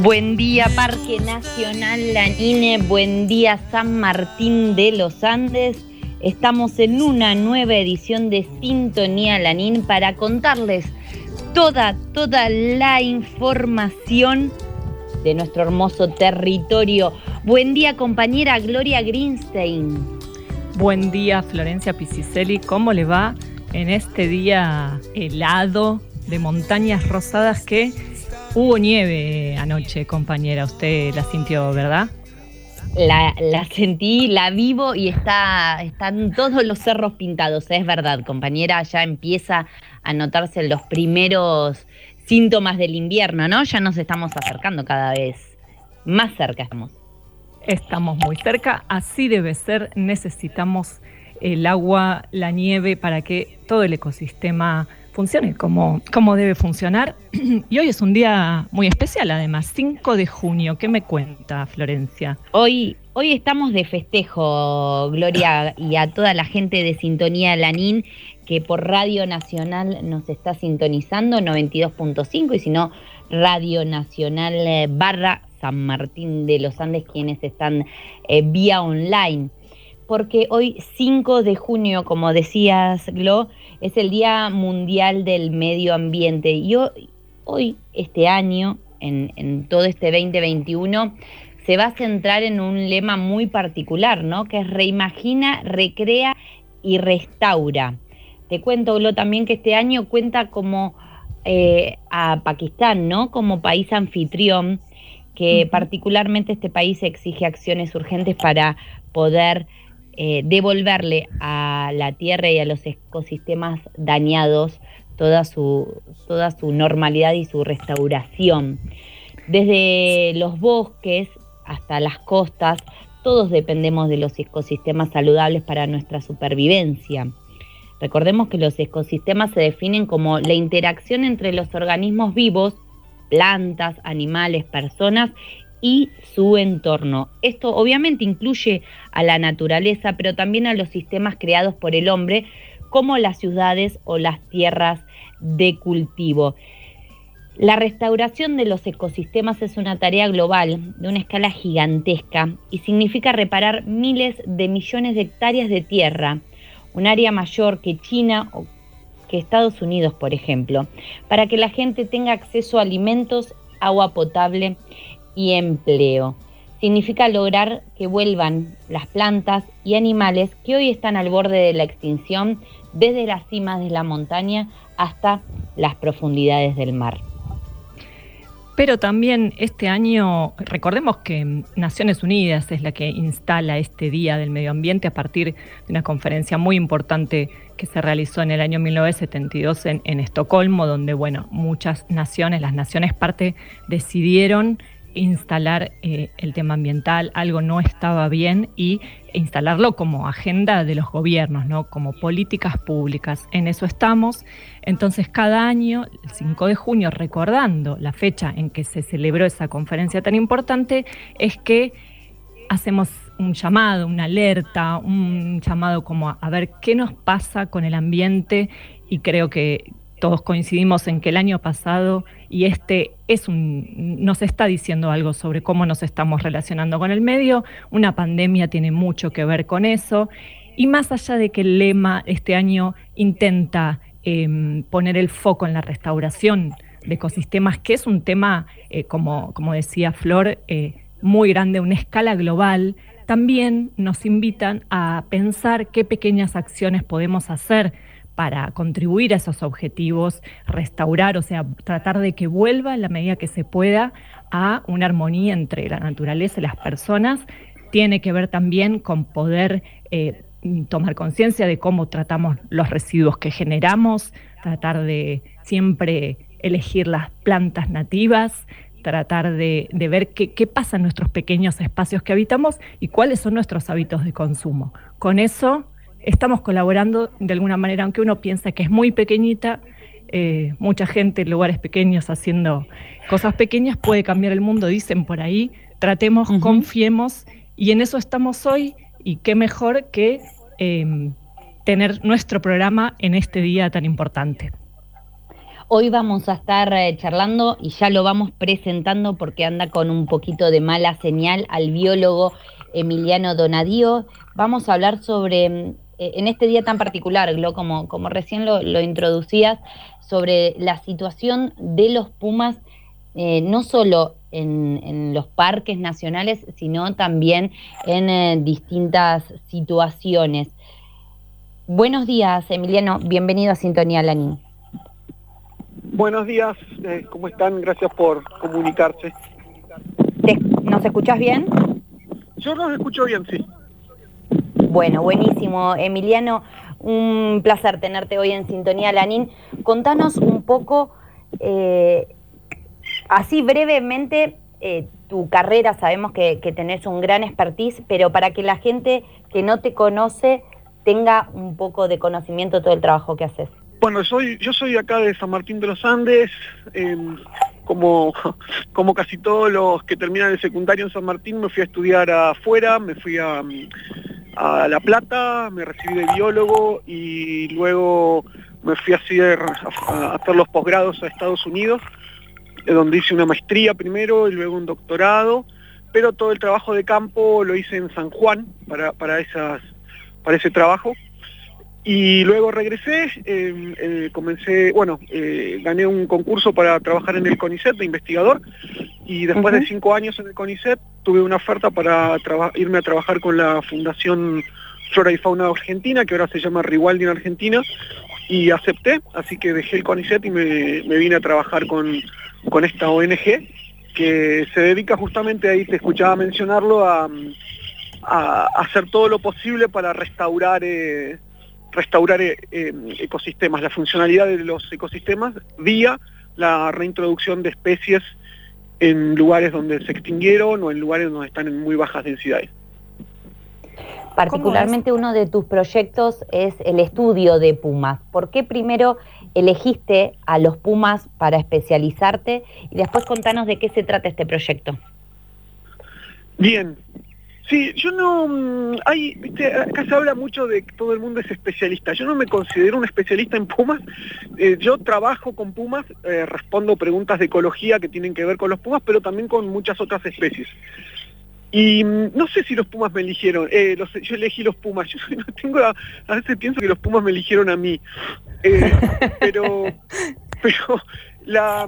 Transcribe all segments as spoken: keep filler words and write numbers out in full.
Buen día Parque Nacional Lanín, buen día San Martín de los Andes. Estamos en una nueva edición de Sintonía Lanín para contarles toda, toda la información de nuestro hermoso territorio. Buen día compañera Gloria Greenstein. Buen día Florencia Piciselli, ¿cómo le va en este día helado de montañas rosadas que... Hubo nieve anoche, compañera, usted la sintió, ¿verdad? La, la sentí, la vivo y está, están todos los cerros pintados, es verdad, compañera, ya empieza a notarse los primeros síntomas del invierno, ¿no? Ya nos estamos acercando cada vez más cerca estamos. Estamos muy cerca, así debe ser, necesitamos el agua, la nieve para que todo el ecosistema funcione como, como debe funcionar. Y hoy es un día muy especial, además, cinco de junio. ¿Qué me cuenta, Florencia? Hoy, hoy estamos de festejo, Gloria, y a toda la gente de Sintonía Lanín que por Radio Nacional nos está sintonizando, noventa y dos punto cinco, y si no, Radio Nacional barra San Martín de los Andes, quienes están eh, vía online. Porque hoy, cinco de junio, como decías, Glo, es el Día Mundial del Medio Ambiente. Y hoy, hoy este año, en, en todo este veinte veintiuno, se va a centrar en un lema muy particular, ¿no? Que es reimagina, recrea y restaura. Te cuento, Glo, también que este año cuenta como eh, a Pakistán, ¿no? Como país anfitrión, que uh-huh. particularmente este país exige acciones urgentes para poder... Eh, devolverle a la tierra y a los ecosistemas dañados toda su, toda su normalidad y su restauración. Desde los bosques hasta las costas, todos dependemos de los ecosistemas saludables para nuestra supervivencia. Recordemos que los ecosistemas se definen como la interacción entre los organismos vivos, plantas, animales, personas y su entorno. Esto obviamente incluye a la naturaleza, pero también a los sistemas creados por el hombre, como las ciudades o las tierras de cultivo. La restauración de los ecosistemas es una tarea global de una escala gigantesca y significa reparar miles de millones de hectáreas de tierra, un área mayor que China o que Estados Unidos, por ejemplo, para que la gente tenga acceso a alimentos, agua potable y empleo. Significa lograr que vuelvan las plantas y animales que hoy están al borde de la extinción, desde las cimas de la montaña hasta las profundidades del mar. Pero también este año, recordemos que Naciones Unidas es la que instala este Día del Medio Ambiente a partir de una conferencia muy importante que se realizó en el año mil novecientos setenta y dos en, en Estocolmo, donde, bueno, muchas naciones, las naciones parte, decidieron instalar eh, el tema ambiental, algo no estaba bien, y instalarlo como agenda de los gobiernos, ¿no? Como políticas públicas. En eso estamos. Entonces, cada año, el cinco de junio, recordando la fecha en que se celebró esa conferencia tan importante, es que hacemos un llamado, una alerta, un llamado como a, a ver qué nos pasa con el ambiente, y creo que todos coincidimos en que el año pasado y este es un, nos está diciendo algo sobre cómo nos estamos relacionando con el medio. Una pandemia tiene mucho que ver con eso, y más allá de que el lema este año intenta eh, poner el foco en la restauración de ecosistemas, que es un tema, eh, como, como decía Flor, eh, muy grande, una escala global, también nos invitan a pensar qué pequeñas acciones podemos hacer para contribuir a esos objetivos, restaurar, o sea, tratar de que vuelva en la medida que se pueda a una armonía entre la naturaleza y las personas. Tiene que ver también con poder eh, tomar conciencia de cómo tratamos los residuos que generamos, tratar de siempre elegir las plantas nativas, tratar de, de ver qué, qué pasa en nuestros pequeños espacios que habitamos y cuáles son nuestros hábitos de consumo. Con eso estamos colaborando de alguna manera, aunque uno piensa que es muy pequeñita, eh, mucha gente en lugares pequeños haciendo cosas pequeñas puede cambiar el mundo, dicen por ahí. Tratemos, uh-huh. confiemos, y en eso estamos hoy, y qué mejor que eh, tener nuestro programa en este día tan importante. Hoy vamos a estar eh, charlando y ya lo vamos presentando porque anda con un poquito de mala señal al biólogo Emiliano Donadío. Vamos a hablar sobre, eh, en este día tan particular, Glo, como, como recién lo, lo introducías, sobre la situación de los pumas, eh, no solo en, en los parques nacionales, sino también en eh, distintas situaciones. Buenos días, Emiliano. Bienvenido a Sintonía Lanín. Buenos días, eh, ¿cómo están? Gracias por comunicarse. ¿Te, ¿Nos escuchás bien? Yo los escucho bien, sí. Bueno, buenísimo. Emiliano, un placer tenerte hoy en Sintonía Lanín. Contanos un poco, eh, así brevemente, eh, tu carrera. Sabemos que, que tenés un gran expertise, pero para que la gente que no te conoce tenga un poco de conocimiento de todo el trabajo que haces. Bueno, soy, yo soy acá de San Martín de los Andes, eh, como, como casi todos los que terminan el secundario en San Martín, me fui a estudiar afuera, me fui a, a La Plata, me recibí de biólogo y luego me fui a hacer, a hacer los posgrados a Estados Unidos, donde hice una maestría primero y luego un doctorado, pero todo el trabajo de campo lo hice en San Juan para, para, esas, para ese trabajo. Y luego regresé, eh, eh, comencé, bueno, eh, gané un concurso para trabajar en el CONICET de investigador y después uh-huh. de cinco años en el CONICET tuve una oferta para irme a trabajar con la Fundación Flora y Fauna Argentina, que ahora se llama Riwaldi en Argentina, y acepté, así que dejé el CONICET y me, me vine a trabajar con, con esta O N G que se dedica justamente, ahí te escuchaba mencionarlo, a, a hacer todo lo posible para restaurar... Eh, restaurar eh, ecosistemas, la funcionalidad de los ecosistemas vía la reintroducción de especies en lugares donde se extinguieron o en lugares donde están en muy bajas densidades. Particularmente uno de tus proyectos es el estudio de pumas. ¿Por qué primero elegiste a los pumas para especializarte? Y después contanos de qué se trata este proyecto. Bien. Sí, yo no, hay, viste, acá se habla mucho de que todo el mundo es especialista. Yo no me considero un especialista en pumas. Eh, yo trabajo con pumas, eh, respondo preguntas de ecología que tienen que ver con los pumas, pero también con muchas otras especies. Y no sé si los pumas me eligieron, eh, los, yo elegí los pumas. Yo no tengo, a, a veces pienso que los pumas me eligieron a mí. Eh, pero, pero la...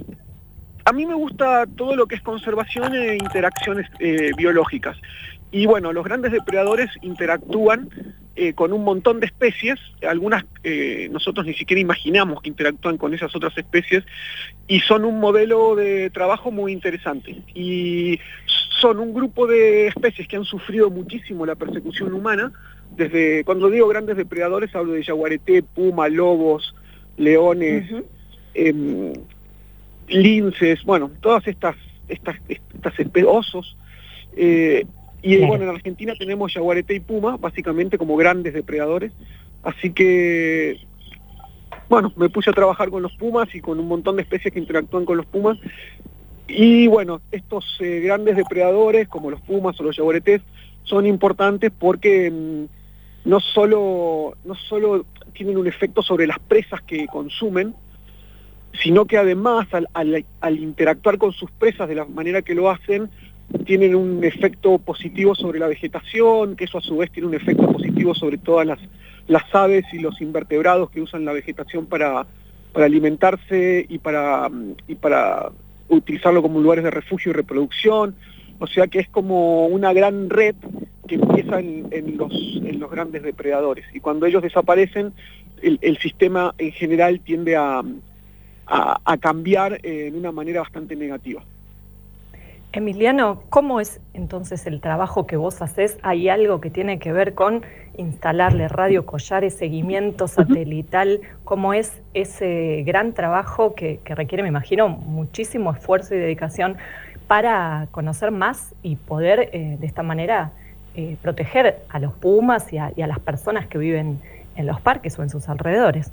A mí me gusta todo lo que es conservación e interacciones eh, biológicas. Y bueno, los grandes depredadores interactúan eh, con un montón de especies, algunas eh, nosotros ni siquiera imaginamos que interactúan con esas otras especies, y son un modelo de trabajo muy interesante. Y son un grupo de especies que han sufrido muchísimo la persecución humana. Desde, cuando digo grandes depredadores, hablo de yaguareté, puma, lobos, leones, uh-huh. eh, linces, bueno, todas estas estas estas especies, osos, eh, y claro. Bueno, en Argentina tenemos yaguareté y puma, básicamente como grandes depredadores, así que, bueno, me puse a trabajar con los pumas y con un montón de especies que interactúan con los pumas, y bueno, estos eh, grandes depredadores, como los pumas o los yaguaretés, son importantes porque mmm, no solo, no solo tienen un efecto sobre las presas que consumen, sino que además al, al, al interactuar con sus presas de la manera que lo hacen, tienen un efecto positivo sobre la vegetación, que eso a su vez tiene un efecto positivo sobre todas las, las aves y los invertebrados que usan la vegetación para, para alimentarse y para, y para utilizarlo como lugares de refugio y reproducción. O sea que es como una gran red que empieza en, en, los, en los grandes depredadores. Y cuando ellos desaparecen, el, el sistema en general tiende a... A, a cambiar eh, en una manera bastante negativa. Emiliano, ¿cómo es entonces el trabajo que vos hacés? ¿Hay algo que tiene que ver con instalarle radio collares, seguimiento satelital? ¿Cómo es ese gran trabajo que, que requiere, me imagino, muchísimo esfuerzo y dedicación para conocer más y poder eh, de esta manera eh, proteger a los pumas y a, y a las personas que viven en los parques o en sus alrededores?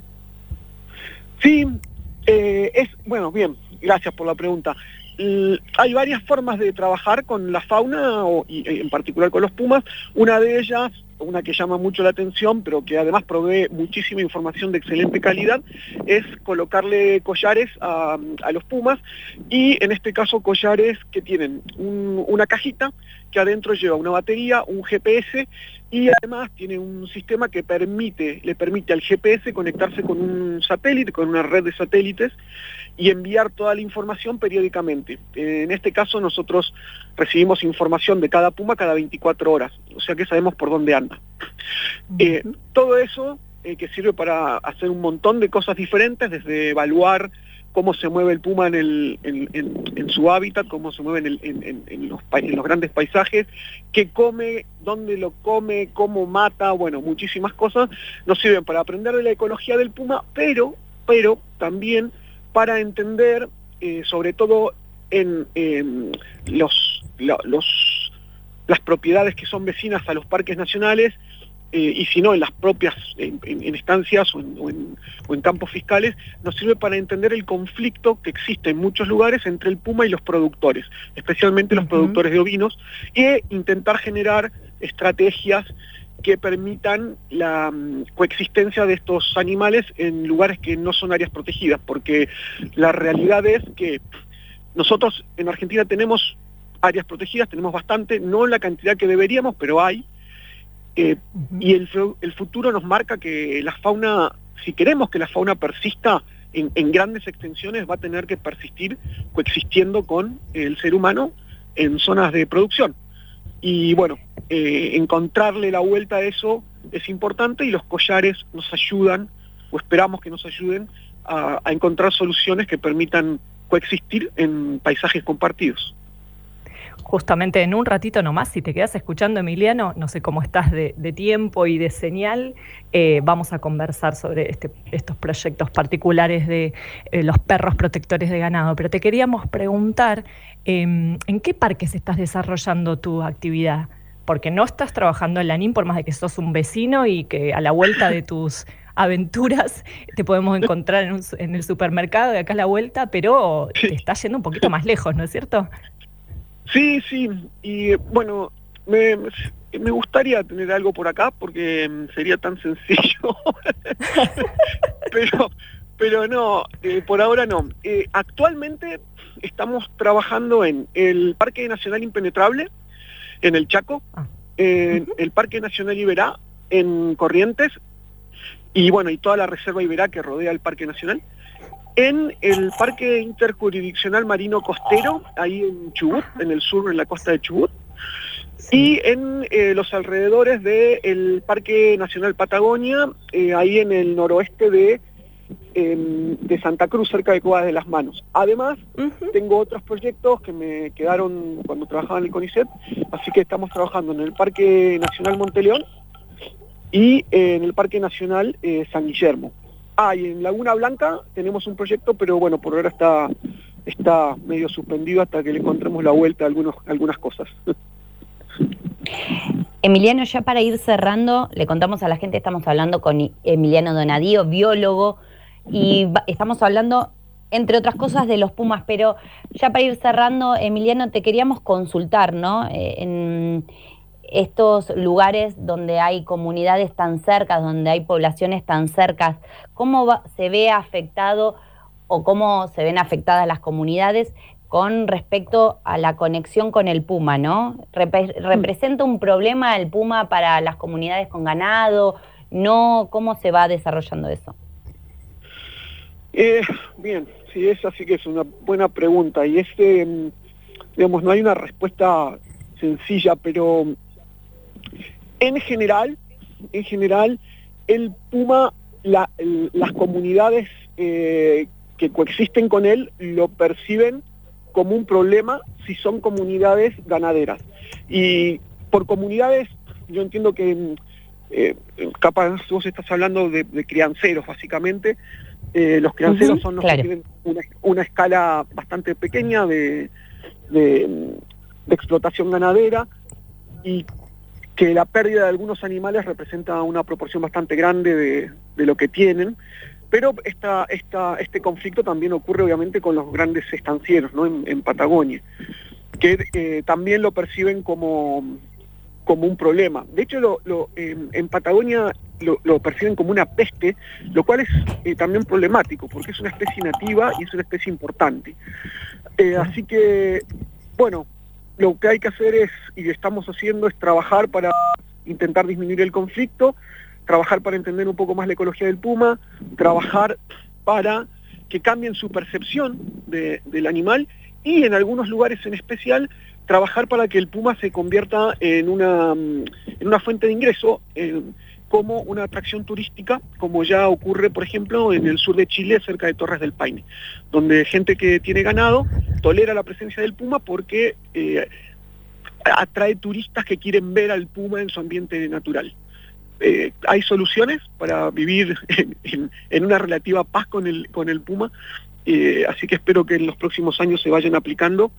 Sí. Eh, es, bueno, bien, gracias por la pregunta. Eh, hay varias formas de trabajar con la fauna, o, y en particular con los pumas. Una de ellas una que llama mucho la atención, pero que además provee muchísima información de excelente calidad, es colocarle collares a, a los pumas, y en este caso collares que tienen un, una cajita que adentro lleva una batería, un G P S, y además tiene un sistema que permite, le permite al G P S conectarse con un satélite, con una red de satélites, y enviar toda la información periódicamente. Eh, en este caso nosotros recibimos información de cada puma cada veinticuatro horas, o sea que sabemos por dónde anda. Eh, todo eso eh, que sirve para hacer un montón de cosas diferentes, desde evaluar cómo se mueve el puma en, el, en, en, en su hábitat, cómo se mueve en, el, en, en, en, los, en los grandes paisajes, qué come, dónde lo come, cómo mata, bueno, muchísimas cosas nos sirven para aprender de la ecología del puma, pero, pero también para entender, eh, sobre todo en eh, los, la, los, las propiedades que son vecinas a los parques nacionales, eh, y si no en las propias, en, en, en estancias o en, o, en, o en campos fiscales, nos sirve para entender el conflicto que existe en muchos lugares entre el puma y los productores, especialmente los uh-huh. productores de ovinos, e intentar generar estrategias que permitan la um, coexistencia de estos animales en lugares que no son áreas protegidas, porque la realidad es que nosotros en Argentina tenemos áreas protegidas, tenemos bastante, no la cantidad que deberíamos, pero hay, eh, uh-huh. y el, el futuro nos marca que la fauna, si queremos que la fauna persista en, en grandes extensiones, va a tener que persistir coexistiendo con el ser humano en zonas de producción. Y bueno, eh, encontrarle la vuelta a eso es importante, y los collares nos ayudan, o esperamos que nos ayuden, a, a encontrar soluciones que permitan coexistir en paisajes compartidos. Justamente en un ratito nomás, si te quedas escuchando, Emiliano, no sé cómo estás de, de tiempo y de señal, eh, vamos a conversar sobre este, estos proyectos particulares de eh, los perros protectores de ganado. Pero te queríamos preguntar, eh, ¿en qué parques estás desarrollando tu actividad? Porque no estás trabajando en Lanín, por más de que sos un vecino y que a la vuelta de tus aventuras te podemos encontrar en, un, en el supermercado de acá a la vuelta, pero te estás yendo un poquito más lejos, ¿no es cierto? Sí, sí, y bueno, me, me gustaría tener algo por acá porque sería tan sencillo, pero, pero no, eh, por ahora no. Eh, actualmente estamos trabajando en el Parque Nacional Impenetrable, en el Chaco, ah. en uh-huh. el Parque Nacional Iberá, en Corrientes, y bueno, y toda la Reserva Iberá que rodea el Parque Nacional. En el Parque Interjurisdiccional Marino Costero, ahí en Chubut, en el sur, en la costa de Chubut, sí. y en eh, los alrededores del Parque Nacional Patagonia, eh, ahí en el noroeste de, eh, de Santa Cruz, cerca de Cuevas de las Manos. Además, uh-huh. tengo otros proyectos que me quedaron cuando trabajaba en el CONICET, así que estamos trabajando en el Parque Nacional Monteleón y eh, en el Parque Nacional eh, San Guillermo. Ah, y en Laguna Blanca tenemos un proyecto, pero bueno, por ahora está, está medio suspendido hasta que le encontremos la vuelta a algunos, algunas cosas. Emiliano, ya para ir cerrando, le contamos a la gente, estamos hablando con Emiliano Donadío, biólogo, y estamos hablando, entre otras cosas, de los pumas, pero ya para ir cerrando, Emiliano, te queríamos consultar, ¿no? Eh, en estos lugares donde hay comunidades tan cercas, donde hay poblaciones tan cercas, ¿cómo va, se ve afectado o cómo se ven afectadas las comunidades con respecto a la conexión con el puma, ¿no? Rep- ¿Representa un problema el puma para las comunidades con ganado? ¿No? ¿Cómo se va desarrollando eso? Eh, bien, sí, esa sí que es una buena pregunta, y este, digamos, no hay una respuesta sencilla, pero en general, en general, el puma, la, el, las comunidades eh, que coexisten con él lo perciben como un problema si son comunidades ganaderas. Y por comunidades, yo entiendo que eh, capaz vos estás hablando de, de crianceros, básicamente. Eh, los crianceros uh-huh, son los claro. que tienen una, una escala bastante pequeña de, de, de explotación ganadera, y que la pérdida de algunos animales representa una proporción bastante grande de, de lo que tienen, pero esta, esta, este conflicto también ocurre obviamente con los grandes estancieros, ¿no? en, en Patagonia, que eh, también lo perciben como, como un problema. De hecho, lo, lo, eh, en Patagonia lo, lo perciben como una peste, lo cual es eh, también problemático, porque es una especie nativa y es una especie importante. Eh, así que, bueno, lo que hay que hacer es, y estamos haciendo, es trabajar para intentar disminuir el conflicto, trabajar para entender un poco más la ecología del puma, trabajar para que cambien su percepción de, del animal y en algunos lugares en especial trabajar para que el puma se convierta en una, en una fuente de ingreso, en, como una atracción turística, como ya ocurre, por ejemplo, en el sur de Chile, cerca de Torres del Paine, donde gente que tiene ganado tolera la presencia del puma porque eh, atrae turistas que quieren ver al puma en su ambiente natural. Eh, hay soluciones para vivir en, en, en una relativa paz con el, con el puma, eh, así que espero que en los próximos años se vayan aplicando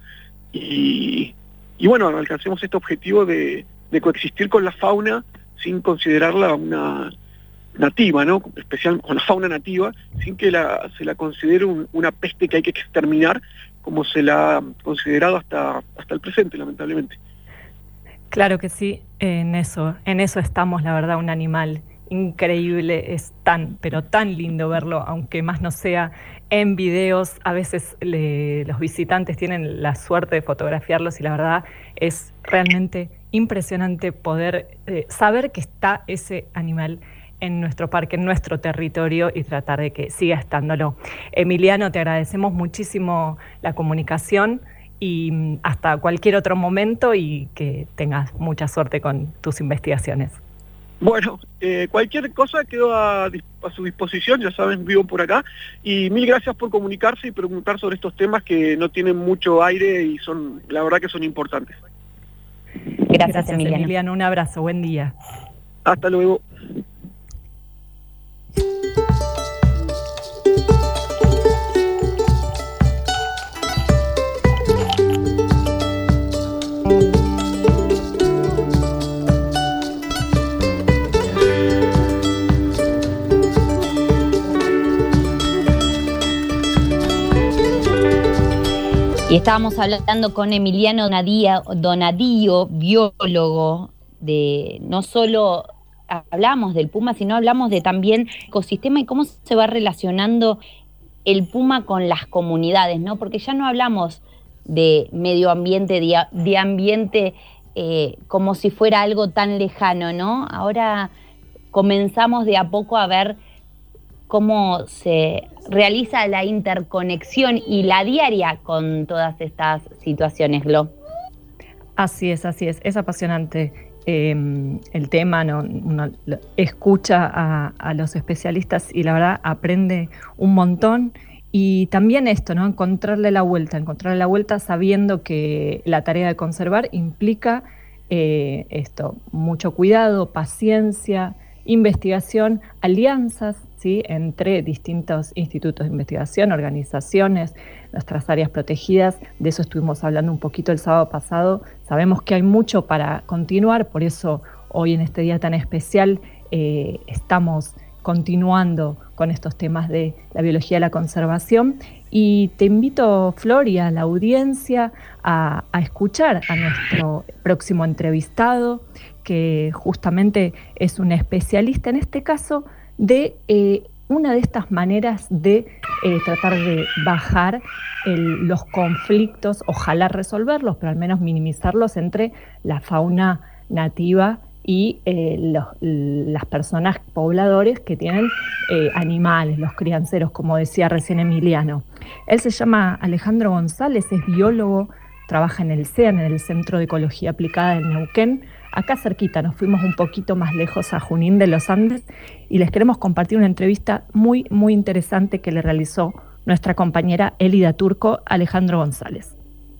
y, y bueno, alcancemos este objetivo de, de coexistir con la fauna sin considerarla una nativa, ¿no? Especial con la fauna nativa, sin que la, se la considere un, una peste que hay que exterminar, como se la ha considerado hasta, hasta el presente, lamentablemente. Claro que sí, en eso, en eso estamos, la verdad, un animal increíble, es tan, pero tan lindo verlo, aunque más no sea en videos. A veces le, los visitantes tienen la suerte de fotografiarlos y la verdad es realmente impresionante poder eh, saber que está ese animal en nuestro parque, en nuestro territorio y tratar de que siga estándolo. Emiliano, te agradecemos muchísimo la comunicación y hasta cualquier otro momento y que tengas mucha suerte con tus investigaciones. Bueno, eh, cualquier cosa quedo a, a su disposición, ya saben, vivo por acá, y mil gracias por comunicarse y preguntar sobre estos temas que no tienen mucho aire y son, la verdad que son importantes. Gracias, Gracias Emiliano. Emiliano, un abrazo, buen día. Hasta luego. Y estábamos hablando con Emiliano Donadío, Donadío, biólogo, de no solo hablamos del puma, sino hablamos de también ecosistema y cómo se va relacionando el puma con las comunidades, ¿no? Porque ya no hablamos de medio ambiente, de, de ambiente eh, como si fuera algo tan lejano, ¿no? Ahora comenzamos de a poco a ver cómo se realiza la interconexión y la diaria con todas estas situaciones, Glo. Así es, así es, es apasionante eh, el tema, ¿no? Uno escucha a, a los especialistas y la verdad aprende un montón. Y también esto, ¿no? Encontrarle la vuelta, encontrarle la vuelta sabiendo que la tarea de conservar implica eh, esto, mucho cuidado, paciencia, investigación, alianzas, ¿sí? Entre distintos institutos de investigación, organizaciones, nuestras áreas protegidas. De eso estuvimos hablando un poquito el sábado pasado. Sabemos que hay mucho para continuar, por eso hoy en este día tan especial eh, estamos continuando con estos temas de la biología de la conservación. Y te invito, Flor, y a la audiencia a, a escuchar a nuestro próximo entrevistado, que justamente es un especialista, en este caso, de eh, una de estas maneras de eh, tratar de bajar el, los conflictos, ojalá resolverlos, pero al menos minimizarlos entre la fauna nativa y eh, los, las personas pobladores que tienen eh, animales, los crianceros, como decía recién Emiliano. Él se llama Alejandro González, es biólogo, trabaja en el CEAN, en el Centro de Ecología Aplicada del Neuquén. Acá cerquita, nos fuimos un poquito más lejos a Junín de los Andes y les queremos compartir una entrevista muy, muy interesante que le realizó nuestra compañera Elida Turco a Alejandro González.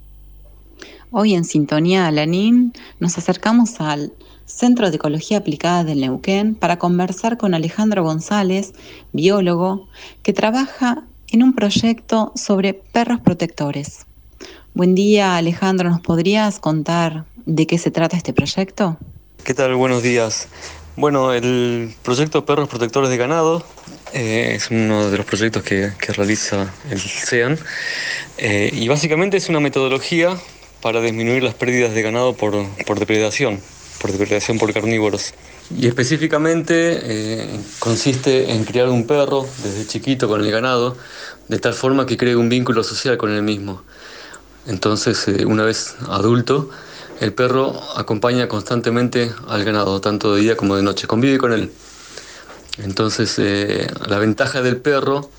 Hoy en Sintonía Alanín nos acercamos al Centro de Ecología Aplicada del Neuquén para conversar con Alejandro González, biólogo, que trabaja en un proyecto sobre perros protectores. Buen día, Alejandro, ¿nos podrías contar de qué se trata este proyecto? ¿Qué tal? Buenos días. Bueno, el proyecto Perros Protectores de Ganado eh, es uno de los proyectos que, que realiza el CEAN eh, y básicamente es una metodología para disminuir las pérdidas de ganado por, por depredación. por depredación por carnívoros. Y específicamente eh, consiste en criar un perro desde chiquito con el ganado, de tal forma que cree un vínculo social con el mismo. Entonces, eh, una vez adulto, el perro acompaña constantemente al ganado, tanto de día como de noche, convive con él. Entonces, eh, la ventaja del perro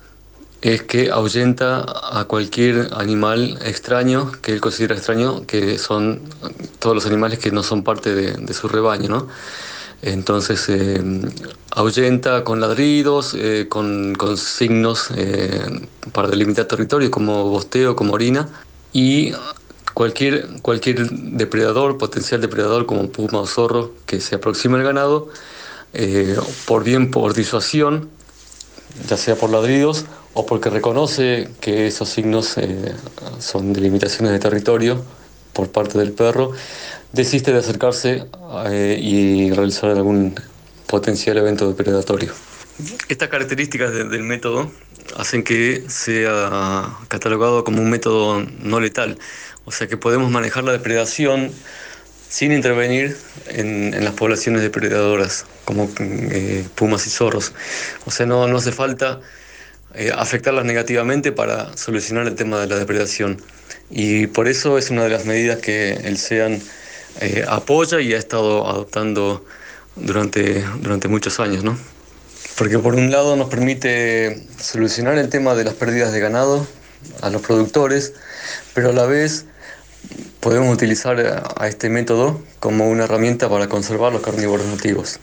es que ahuyenta a cualquier animal extraño que él considera extraño, que son todos los animales que no son parte de, de su rebaño, ¿no? Entonces eh, ahuyenta con ladridos, eh, con, con signos eh, para delimitar territorio, como bosteo, como orina, y cualquier, cualquier depredador, potencial depredador como puma o zorro que se aproxime al ganado, eh, por bien por disuasión, ya sea por ladridos o porque reconoce que esos signos eh, son delimitaciones de territorio por parte del perro, desiste de acercarse eh, y realizar algún potencial evento depredatorio. Estas características de, del método hacen que sea catalogado como un método no letal, o sea que podemos manejar la depredación sin intervenir en, en las poblaciones depredadoras, como eh, pumas y zorros. O sea, no, no hace falta eh, afectarlas negativamente para solucionar el tema de la depredación. Y por eso es una de las medidas que el SEAN eh, apoya y ha estado adoptando durante, durante muchos años, ¿no? Porque por un lado nos permite solucionar el tema de las pérdidas de ganado a los productores, pero a la vez podemos utilizar a este método como una herramienta para conservar los carnívoros nativos.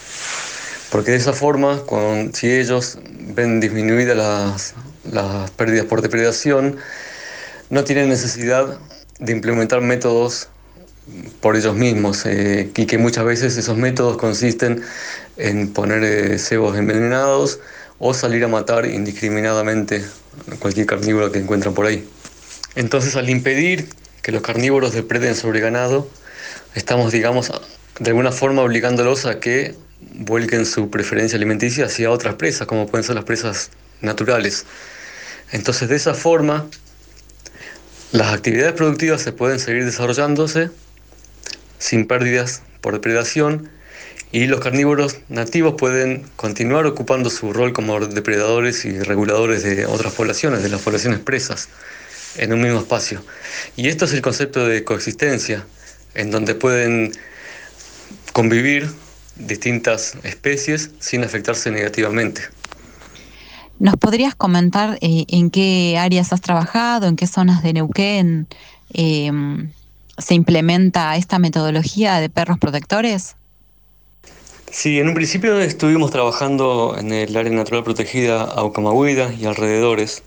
Porque de esa forma, con, si ellos ven disminuidas las, las pérdidas por depredación, no tienen necesidad de implementar métodos por ellos mismos, eh, y que muchas veces esos métodos consisten en poner eh, cebos envenenados o salir a matar indiscriminadamente cualquier carnívoro que encuentran por ahí. Entonces, al impedir que los carnívoros depreden sobre ganado, estamos, digamos, de alguna forma obligándolos a que vuelquen su preferencia alimenticia hacia otras presas, como pueden ser las presas naturales. Entonces, de esa forma, las actividades productivas se pueden seguir desarrollándose sin pérdidas por depredación, y los carnívoros nativos pueden continuar ocupando su rol como depredadores y reguladores de otras poblaciones, de las poblaciones presas, en un mismo espacio. Y esto es el concepto de coexistencia, en donde pueden convivir distintas especies sin afectarse negativamente. ¿Nos podrías comentar eh, en qué áreas has trabajado, en qué zonas de Neuquén eh, se implementa esta metodología de perros protectores? Sí, en un principio estuvimos trabajando en el área natural protegida Aucamahuida y alrededores.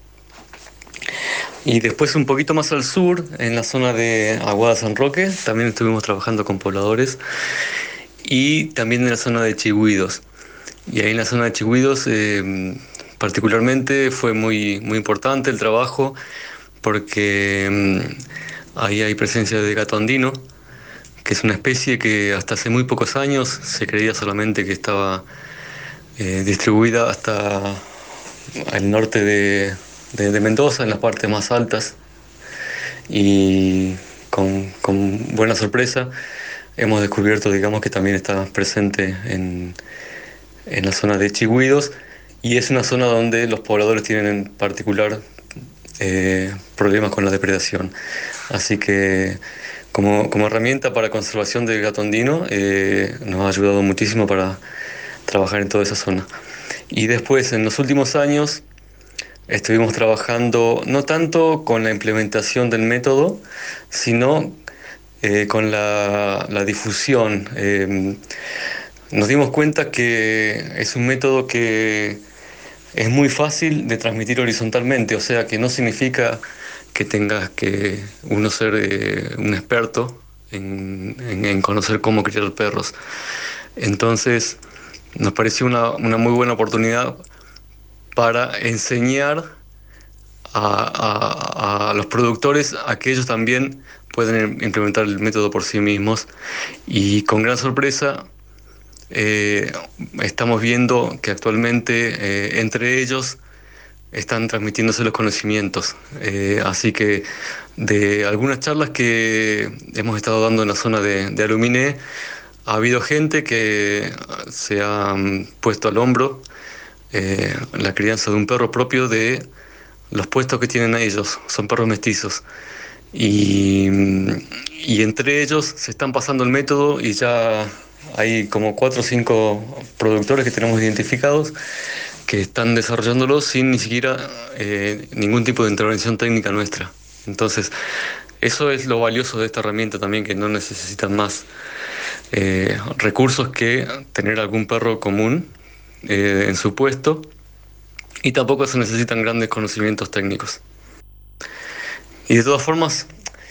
Y después un poquito más al sur, en la zona de Aguada San Roque, también estuvimos trabajando con pobladores. Y también en la zona de Chigüidos. Y ahí en la zona de Chigüidos eh, particularmente fue muy, muy importante el trabajo, porque eh, ahí hay presencia de gato andino, que es una especie que hasta hace muy pocos años se creía solamente que estaba eh, distribuida hasta el norte de, de, de Mendoza, en las partes más altas, y con, con buena sorpresa hemos descubierto, digamos, que también está presente en, en la zona de Chigüidos, y es una zona donde los pobladores tienen en particular eh, problemas con la depredación. Así que como, como herramienta para conservación del gato andino eh, nos ha ayudado muchísimo para trabajar en toda esa zona. Y después, en los últimos años, estuvimos trabajando no tanto con la implementación del método, sino eh, con la, la difusión. Eh, nos dimos cuenta que es un método que es muy fácil de transmitir horizontalmente, o sea que no significa que tengas que uno ser eh, un experto en, en, en conocer cómo criar perros. Entonces nos pareció una, una muy buena oportunidad para enseñar a, a, a los productores a que ellos también pueden implementar el método por sí mismos, y con gran sorpresa eh, estamos viendo que actualmente eh, entre ellos están transmitiéndose los conocimientos. Eh, así que de algunas charlas que hemos estado dando en la zona de, de Aluminé, ha habido gente que se ha puesto al hombro eh, la crianza de un perro propio de los puestos que tienen a ellos. Son perros mestizos. Y, y entre ellos se están pasando el método y ya hay como cuatro o cinco productores que tenemos identificados que están desarrollándolo sin ni siquiera eh, ningún tipo de intervención técnica nuestra. Entonces, eso es lo valioso de esta herramienta también, que no necesitan más eh, recursos que tener algún perro común eh, en su puesto, y tampoco se necesitan grandes conocimientos técnicos. Y de todas formas,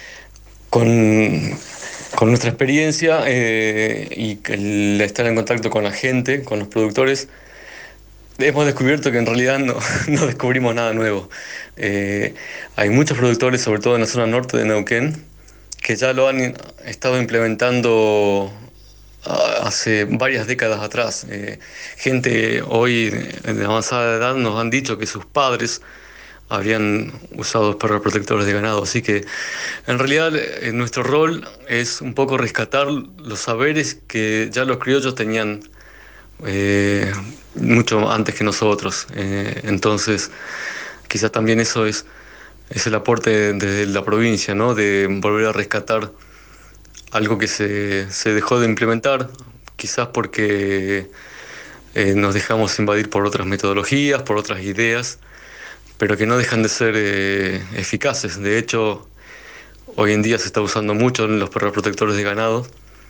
con, con nuestra experiencia eh, y el estar en contacto con la gente, con los productores, hemos descubierto que en realidad no, no descubrimos nada nuevo. Eh, hay muchos productores, sobre todo en la zona norte de Neuquén, que ya lo han estado implementando hace varias décadas atrás. Eh, gente hoy de avanzada edad nos han dicho que sus padres habían usado perros protectores de ganado. Así que en realidad eh, nuestro rol es un poco rescatar los saberes que ya los criollos tenían Eh, mucho antes que nosotros. Eh, entonces, quizás también eso es, es el aporte de la provincia, ¿no? De volver a rescatar algo que se, se dejó de implementar, quizás porque eh, nos dejamos invadir por otras metodologías, por otras ideas, pero que no dejan de ser eh, eficaces. De hecho, hoy en día se está usando mucho en los perros protectores de ganado,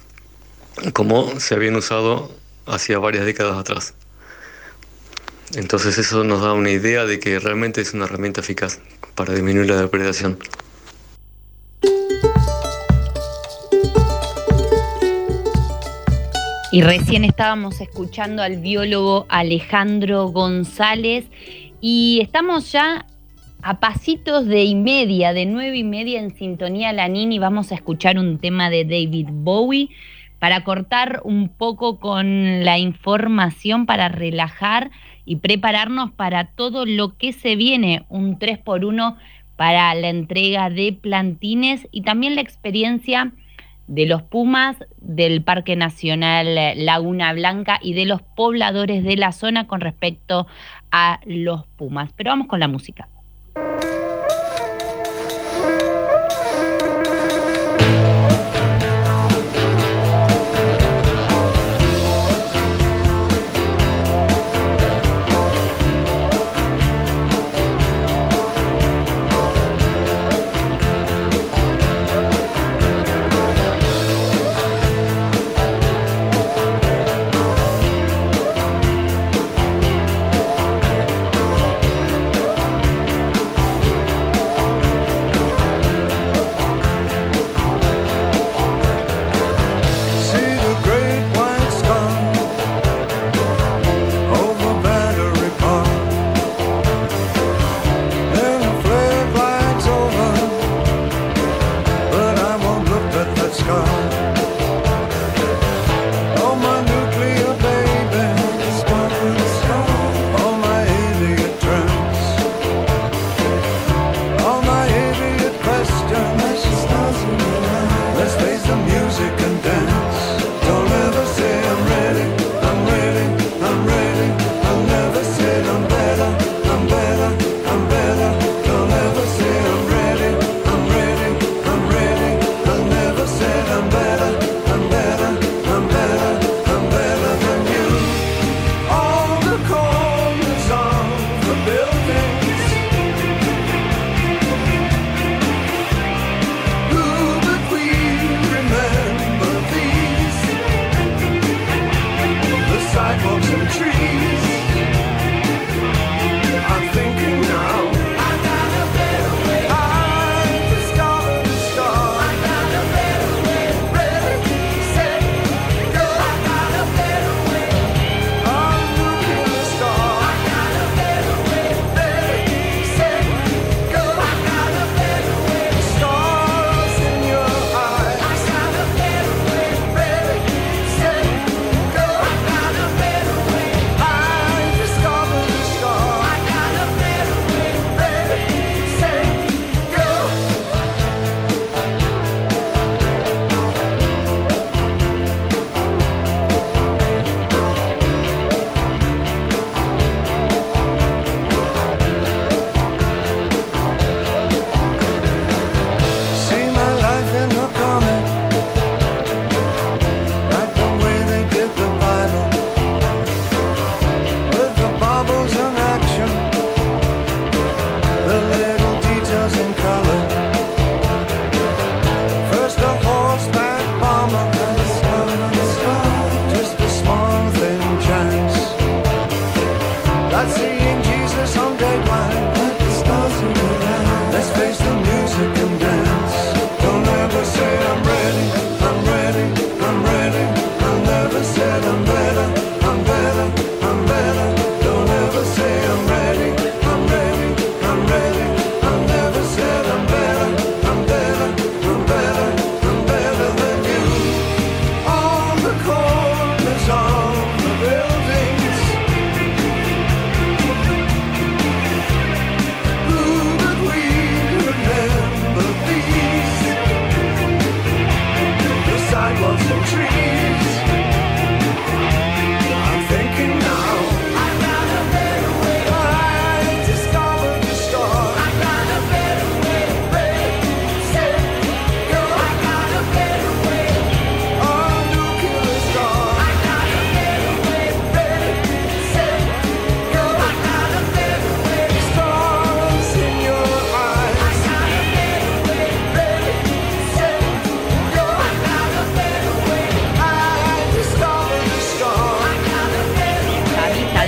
como se habían usado hacía varias décadas atrás. Entonces eso nos da una idea de que realmente es una herramienta eficaz para disminuir la depredación. Y recién estábamos escuchando al biólogo Alejandro González, y estamos ya a pasitos de y media, de nueve y media en Sintonía Lanín, y vamos a escuchar un tema de David Bowie para cortar un poco con la información, para relajar y prepararnos para todo lo que se viene, un tres por uno para la entrega de plantines y también la experiencia de los pumas del Parque Nacional Laguna Blanca y de los pobladores de la zona con respecto a los pumas. Pero vamos con la música.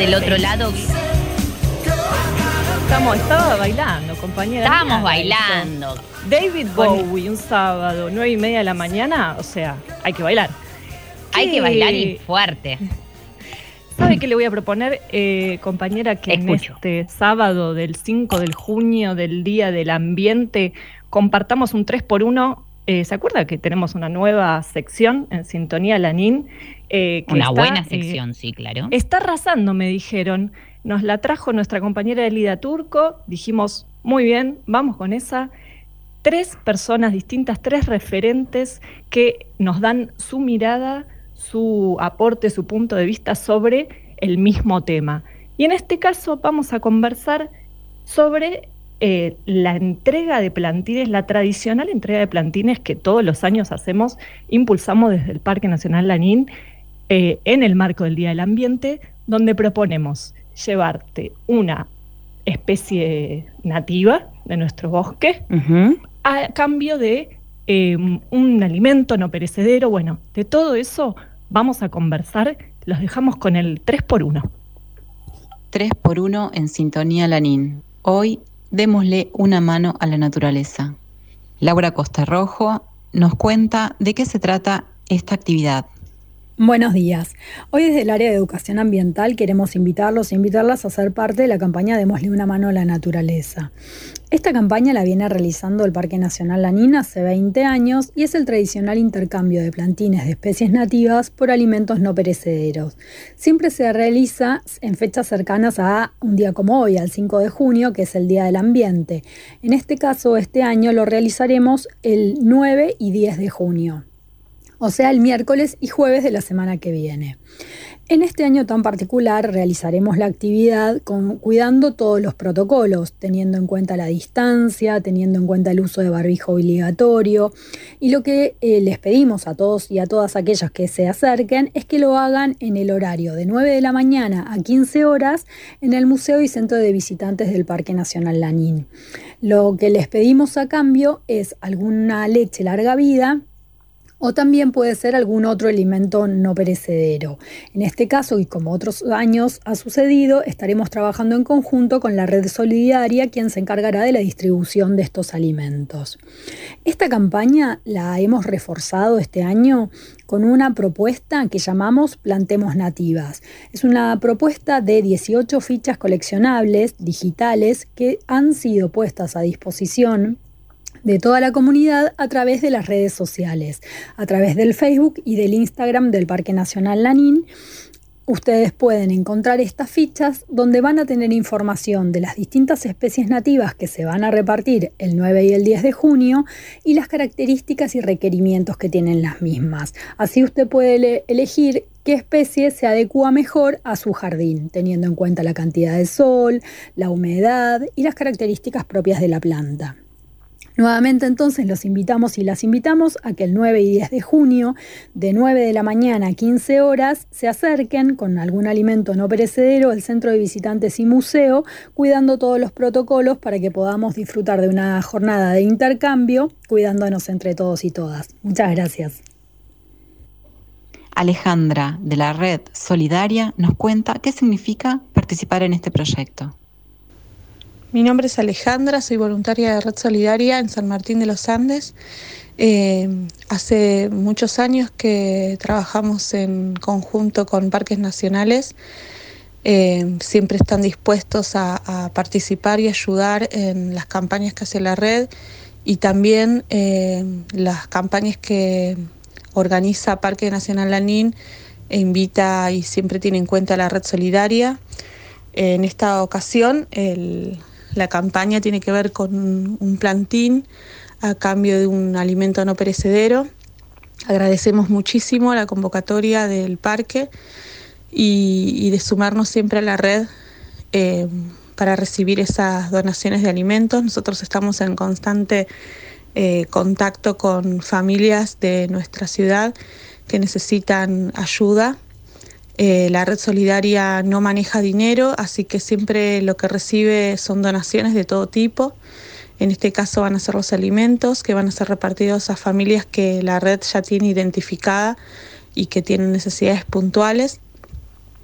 del otro lado. Estamos, estaba bailando, compañera. Estábamos bailando. David Bowie, un sábado, nueve y media de la mañana, o sea, hay que bailar. Hay ¿Qué? que bailar y fuerte. ¿Sabe qué le voy a proponer, eh, compañera? Que Escucho. en este sábado del cinco de junio, del Día del Ambiente, compartamos un tres por uno. Eh, ¿Se acuerda que tenemos una nueva sección en Sintonía Lanín? Eh, que Una está, buena eh, sección, sí, claro. Está arrasando, me dijeron. Nos la trajo nuestra compañera Elida Turco. Dijimos, muy bien, vamos con esa. Tres personas distintas, tres referentes que nos dan su mirada, su aporte, su punto de vista sobre el mismo tema. Y en este caso vamos a conversar sobre eh, la entrega de plantines, la tradicional entrega de plantines que todos los años hacemos, impulsamos desde el Parque Nacional Lanín, eh, en el marco del Día del Ambiente, donde proponemos llevarte una especie nativa de nuestro bosque, Uh-huh. a cambio de eh, un alimento no perecedero. Bueno, de todo eso vamos a conversar. Los dejamos con el tres por uno. tres por uno en Sintonía Lanín. Hoy démosle una mano a la naturaleza. Laura Costa Rojo nos cuenta de qué se trata esta actividad. Buenos días. Hoy desde el área de educación ambiental queremos invitarlos e invitarlas a ser parte de la campaña Démosle una mano a la naturaleza. Esta campaña la viene realizando el Parque Nacional Lanín hace veinte años y es el tradicional intercambio de plantines de especies nativas por alimentos no perecederos. Siempre se realiza en fechas cercanas a un día como hoy, al cinco de junio, que es el Día del Ambiente. En este caso, este año lo realizaremos el nueve y diez de junio. O sea, el miércoles y jueves de la semana que viene. En este año tan particular realizaremos la actividad con, cuidando todos los protocolos, teniendo en cuenta la distancia, teniendo en cuenta el uso de barbijo obligatorio. Y lo que eh, les pedimos a todos y a todas aquellas que se acerquen es que lo hagan en el horario de nueve de la mañana a quince horas en el Museo y Centro de Visitantes del Parque Nacional Lanín. Lo que les pedimos a cambio es alguna leche larga vida, o también puede ser algún otro alimento no perecedero. En este caso, y como otros años ha sucedido, estaremos trabajando en conjunto con la Red Solidaria, quien se encargará de la distribución de estos alimentos. Esta campaña la hemos reforzado este año con una propuesta que llamamos Plantemos Nativas. Es una propuesta de dieciocho fichas coleccionables digitales que han sido puestas a disposición de toda la comunidad a través de las redes sociales, a través del Facebook y del Instagram del Parque Nacional Lanín. Ustedes pueden encontrar estas fichas donde van a tener información de las distintas especies nativas que se van a repartir el nueve y el diez de junio y las características y requerimientos que tienen las mismas. Así usted puede elegir qué especie se adecúa mejor a su jardín, teniendo en cuenta la cantidad de sol, la humedad y las características propias de la planta. Nuevamente entonces los invitamos y las invitamos a que el nueve y diez de junio, de nueve de la mañana a quince horas, se acerquen con algún alimento no perecedero al Centro de Visitantes y Museo, cuidando todos los protocolos para que podamos disfrutar de una jornada de intercambio, cuidándonos entre todos y todas. Muchas gracias. Alejandra, de la Red Solidaria, nos cuenta qué significa participar en este proyecto. Mi nombre es Alejandra, soy voluntaria de Red Solidaria en San Martín de los Andes. Eh, hace muchos años que trabajamos en conjunto con parques nacionales. Eh, siempre están dispuestos a, a participar y ayudar en las campañas que hace la red y también eh, las campañas que organiza Parque Nacional Lanín e invita y siempre tiene en cuenta la Red Solidaria. En esta ocasión, el La campaña tiene que ver con un plantín a cambio de un alimento no perecedero. Agradecemos muchísimo la convocatoria del parque y, y de sumarnos siempre a la red eh, para recibir esas donaciones de alimentos. Nosotros estamos en constante eh, contacto con familias de nuestra ciudad que necesitan ayuda. Eh, la Red Solidaria no maneja dinero, así que siempre lo que recibe son donaciones de todo tipo. En este caso van a ser los alimentos que van a ser repartidos a familias que la red ya tiene identificada y que tienen necesidades puntuales.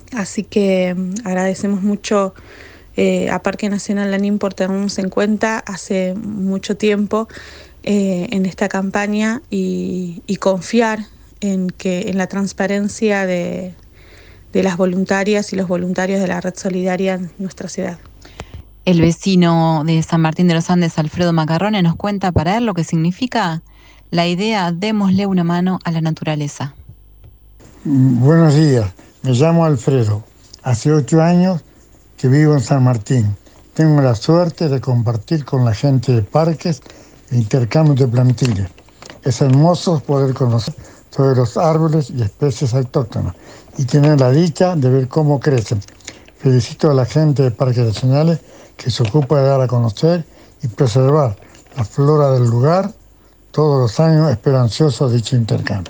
Así que agradecemos mucho eh, a Parque Nacional Lanín por tenernos en cuenta hace mucho tiempo eh, en esta campaña y, y confiar en que en la transparencia de, de las voluntarias y los voluntarios de la Red Solidaria en nuestra ciudad. El vecino de San Martín de los Andes, Alfredo Macarrone, nos cuenta para él lo que significa la idea démosle una mano a la naturaleza. Buenos días, me llamo Alfredo. Hace ocho años que vivo en San Martín. Tengo la suerte de compartir con la gente de parques e intercambios de plantiles. Es hermoso poder conocer sobre los árboles y especies autóctonas y tener la dicha de ver cómo crecen. Felicito a la gente de Parques Nacionales que se ocupa de dar a conocer y preservar la flora del lugar. Todos los años espero ansioso dicho intercambio.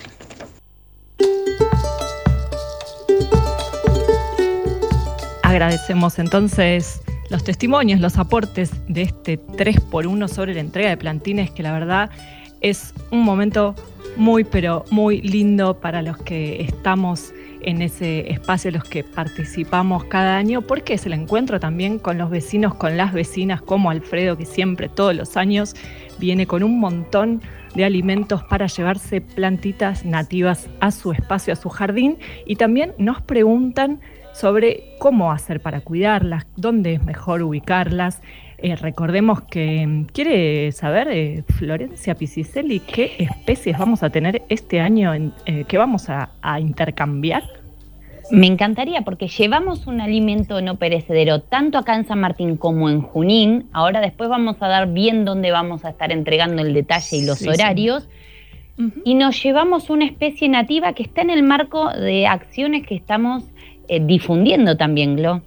Agradecemos entonces los testimonios, los aportes de este tres por uno sobre la entrega de plantines, que la verdad es un momento muy, pero muy lindo para los que estamos en ese espacio, los que participamos cada año, porque es el encuentro también con los vecinos, con las vecinas, como Alfredo, que siempre, todos los años, viene con un montón de alimentos para llevarse plantitas nativas a su espacio, a su jardín, y también nos preguntan sobre cómo hacer para cuidarlas, dónde es mejor ubicarlas. Eh, recordemos que quiere saber, eh, Florencia Piciselli, qué especies vamos a tener este año, en, eh, que vamos a, a intercambiar. Me encantaría, porque llevamos un alimento no perecedero tanto acá en San Martín como en Junín. Ahora después vamos a dar bien dónde vamos a estar entregando el detalle y los sí, horarios. Sí. Uh-huh. Y nos llevamos una especie nativa que está en el marco de acciones que estamos eh, difundiendo también, Glo.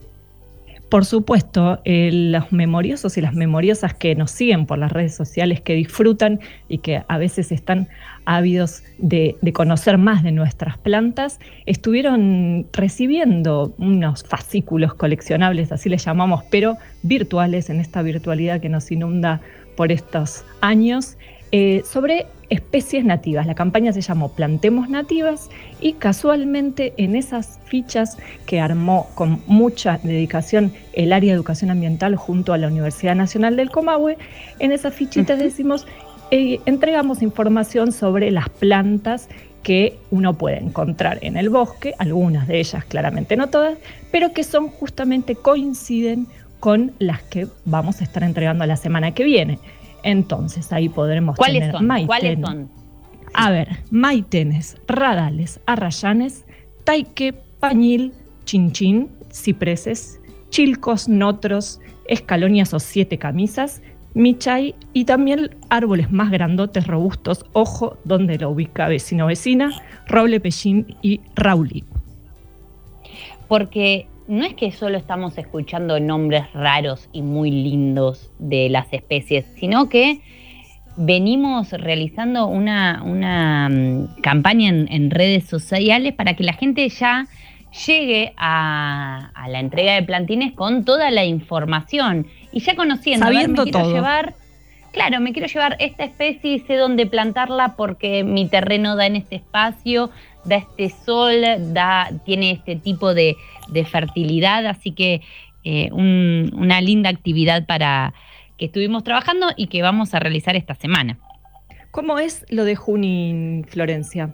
Por supuesto, eh, los memoriosos y las memoriosas que nos siguen por las redes sociales, que disfrutan y que a veces están ávidos de, de conocer más de nuestras plantas, estuvieron recibiendo unos fascículos coleccionables, así les llamamos, pero virtuales, en esta virtualidad que nos inunda por estos años, eh, sobre especies nativas. La campaña se llamó Plantemos Nativas y casualmente en esas fichas que armó con mucha dedicación el área de educación ambiental junto a la Universidad Nacional del Comahue, en esas fichitas uh-huh. decimos, eh, entregamos información sobre las plantas que uno puede encontrar en el bosque, algunas de ellas, claramente no todas, pero que son justamente, coinciden con las que vamos a estar entregando la semana que viene. Entonces ahí podremos ¿Cuáles tener son? maitenes. ¿Cuáles son? A ver, maitenes, radales, arrayanes, taique, pañil, chinchín, cipreses, chilcos, notros, escalonias o siete camisas, michay y también árboles más grandotes, robustos, ojo, donde lo ubica vecino vecina, roble pellín y raulí. Porque no es que solo estamos escuchando nombres raros y muy lindos de las especies, sino que venimos realizando una, una um, campaña en, en redes sociales para que la gente ya llegue a, a la entrega de plantines con toda la información y ya conociendo, sabiendo a ver, me quiero todo. llevar, claro, me quiero llevar esta especie y sé dónde plantarla porque mi terreno da en este espacio, da este sol, da, tiene este tipo de, de fertilidad, así que eh, un, una linda actividad para que estuvimos trabajando y que vamos a realizar esta semana. ¿Cómo es lo de Junín, Florencia?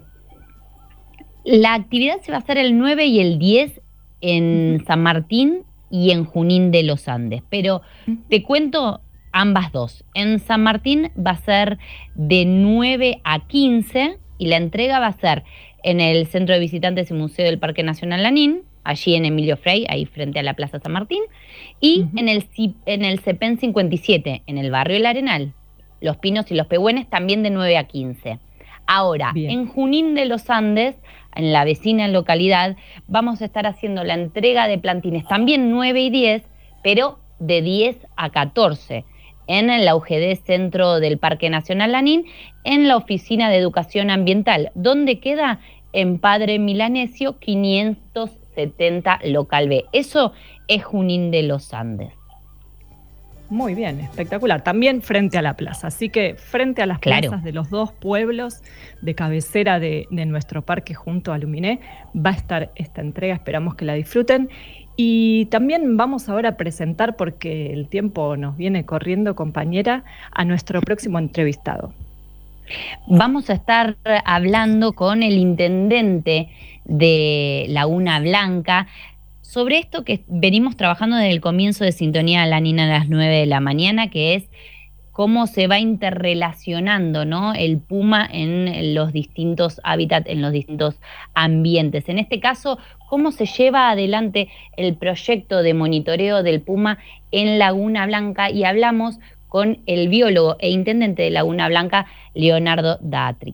La actividad se va a hacer el nueve y el diez en San Martín y en Junín de los Andes, pero te cuento ambas dos. En San Martín va a ser de nueve a quince y la entrega va a ser en el Centro de Visitantes y Museo del Parque Nacional Lanín, allí en Emilio Frey, ahí frente a la Plaza San Martín, y uh-huh. en el en el CEPEN cincuenta y siete, en el barrio El Arenal, Los Pinos y Los Pehuenes, también de nueve a quince. Ahora, bien, en Junín de los Andes, en la vecina localidad, vamos a estar haciendo la entrega de plantines también nueve y diez, pero de diez a catorce, en el U G D Centro del Parque Nacional Lanín, en la Oficina de Educación Ambiental, donde queda en Padre Milanesio quinientos setenta local B. Eso es Junín de los Andes. Muy bien, espectacular. También frente a la plaza. Así que frente a las Claro. plazas de los dos pueblos de cabecera de, de nuestro parque junto a Luminé va a estar esta entrega. Esperamos que la disfruten. Y también vamos ahora a presentar, porque el tiempo nos viene corriendo, compañera, a nuestro próximo entrevistado. Vamos a estar hablando con el intendente de Laguna Blanca sobre esto que venimos trabajando desde el comienzo de Sintonía Lanín a las nueve de la mañana, que es cómo se va interrelacionando, ¿no?, el puma en los distintos hábitats, en los distintos ambientes. En este caso, cómo se lleva adelante el proyecto de monitoreo del puma en Laguna Blanca, y hablamos con el biólogo e intendente de Laguna Blanca, Leonardo D'Atri.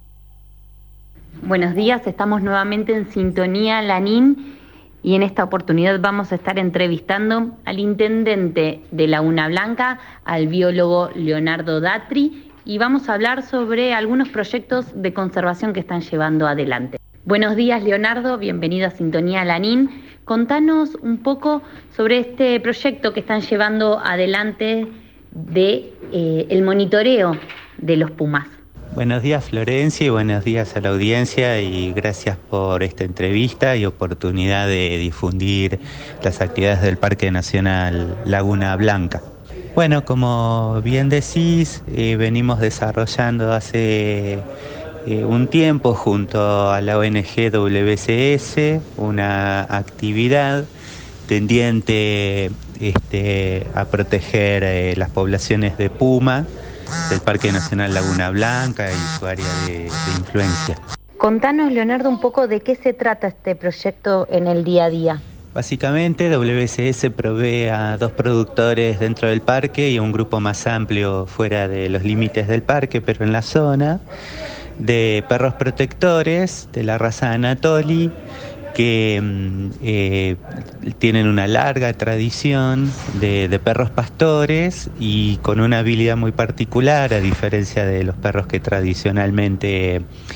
Buenos días, estamos nuevamente en Sintonía Lanín y en esta oportunidad vamos a estar entrevistando al intendente de Laguna Blanca, al biólogo Leonardo D'Atri, y vamos a hablar sobre algunos proyectos de conservación que están llevando adelante. Buenos días, Leonardo, bienvenido a Sintonía Lanín. Contanos un poco sobre este proyecto que están llevando adelante de eh, el monitoreo de los pumas. Buenos días, Florencia, y buenos días a la audiencia, y gracias por esta entrevista y oportunidad de difundir las actividades del Parque Nacional Laguna Blanca. Bueno, como bien decís, eh, venimos desarrollando hace eh, un tiempo junto a la O N G W C S una actividad tendiente este, a proteger eh, las poblaciones de puma del Parque Nacional Laguna Blanca y su área de, de influencia. Contanos, Leonardo, un poco de qué se trata este proyecto en el día a día. Básicamente, W C S provee a dos productores dentro del parque y a un grupo más amplio fuera de los límites del parque, pero en la zona, de perros protectores de la raza Anatoly, que eh, tienen una larga tradición de, de perros pastores y con una habilidad muy particular, a diferencia de los perros que tradicionalmente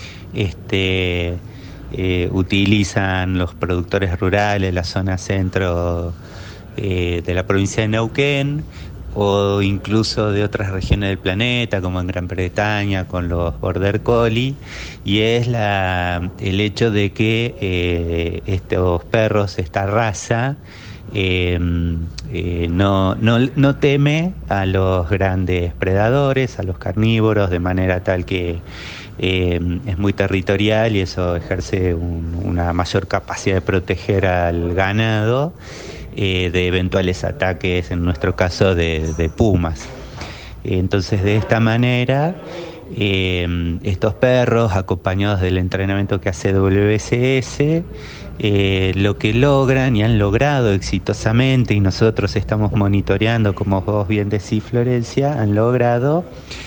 este, eh, utilizan los productores rurales, la zona centro eh, de la provincia de Neuquén, o incluso de otras regiones del planeta, como en Gran Bretaña con los Border Collie, y es la, el hecho de que eh, estos perros, esta raza, eh, eh, no, no, no teme a los grandes predadores, a los carnívoros, de manera tal que eh, es muy territorial, y eso ejerce un, una mayor capacidad de proteger al ganado Eh, de eventuales ataques, en nuestro caso de, de pumas. Entonces, de esta manera, eh, estos perros, acompañados del entrenamiento que hace W C S, eh, lo que logran y han logrado exitosamente, y nosotros estamos monitoreando, como vos bien decís, Florencia, han logrado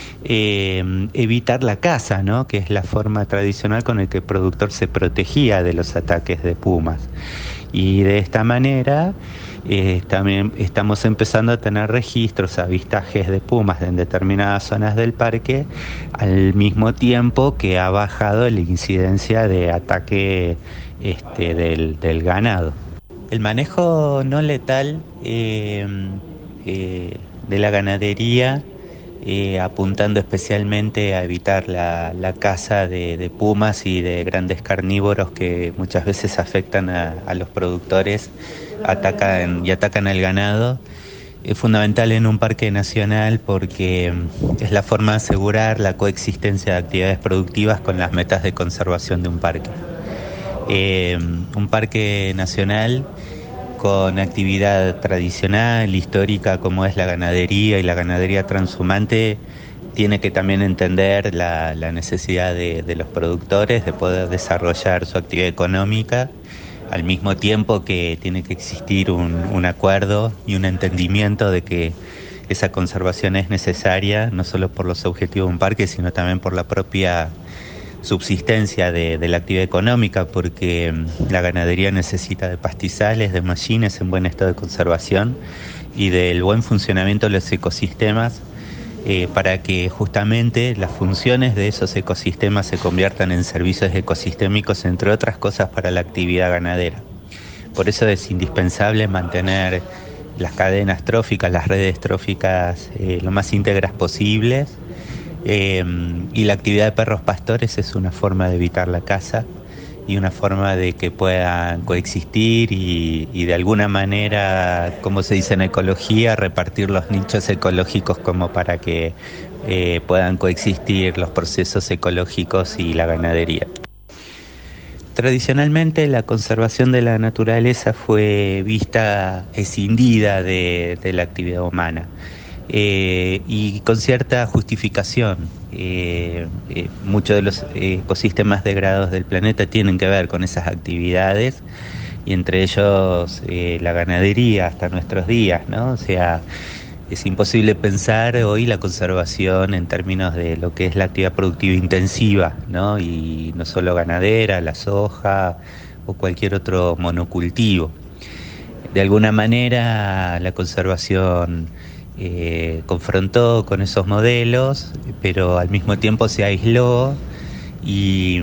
eh, evitar la caza, ¿no?, que es la forma tradicional con la que el productor se protegía de los ataques de pumas. Y de esta manera eh, también estamos empezando a tener registros, avistajes de pumas en determinadas zonas del parque, al mismo tiempo que ha bajado la incidencia de ataque este, del, del ganado. El manejo no letal eh, eh, de la ganadería, Eh, apuntando especialmente a evitar la, la caza de, de pumas y de grandes carnívoros que muchas veces afectan a, a los productores, atacan y atacan al ganado. Es fundamental en un parque nacional porque es la forma de asegurar la coexistencia de actividades productivas con las metas de conservación de un parque. Eh, un parque nacional con actividad tradicional, histórica, como es la ganadería y la ganadería transhumante, tiene que también entender la, la necesidad de, de los productores de poder desarrollar su actividad económica, al mismo tiempo que tiene que existir un, un acuerdo y un entendimiento de que esa conservación es necesaria, no solo por los objetivos de un parque, sino también por la propia subsistencia de, de la actividad económica, porque la ganadería necesita de pastizales, de mallines en buen estado de conservación y del buen funcionamiento de los ecosistemas eh, para que justamente las funciones de esos ecosistemas se conviertan en servicios ecosistémicos, entre otras cosas, para la actividad ganadera. Por eso es indispensable mantener las cadenas tróficas, las redes tróficas eh, lo más íntegras posibles. Eh, y la actividad de perros pastores es una forma de evitar la caza y una forma de que puedan coexistir y, y de alguna manera, como se dice en ecología, repartir los nichos ecológicos como para que eh, puedan coexistir los procesos ecológicos y la ganadería. Tradicionalmente la conservación de la naturaleza fue vista escindida de, de la actividad humana. Eh, y con cierta justificación. Eh, eh, muchos de los ecosistemas degradados del planeta tienen que ver con esas actividades y entre ellos eh, la ganadería hasta nuestros días, ¿no? O sea, es imposible pensar hoy la conservación en términos de lo que es la actividad productiva intensiva, ¿no? Y no solo ganadera, la soja o cualquier otro monocultivo. De alguna manera la conservación Eh, confrontó con esos modelos, pero al mismo tiempo se aisló y,